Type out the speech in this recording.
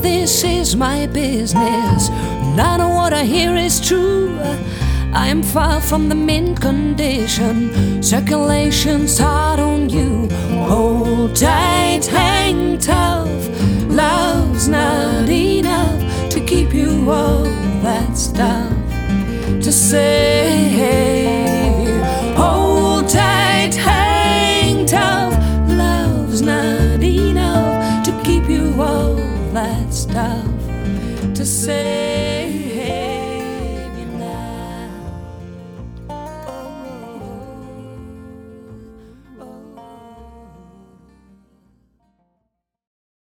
this is my business. None of what I hear is true. I am far from the mint condition. Circulation's hard on you. Hold tight, hang tough. Love's not enough to keep you all that stuff to save you. Hold tight, hang tough. Love's not enough to keep you all that stuff to save.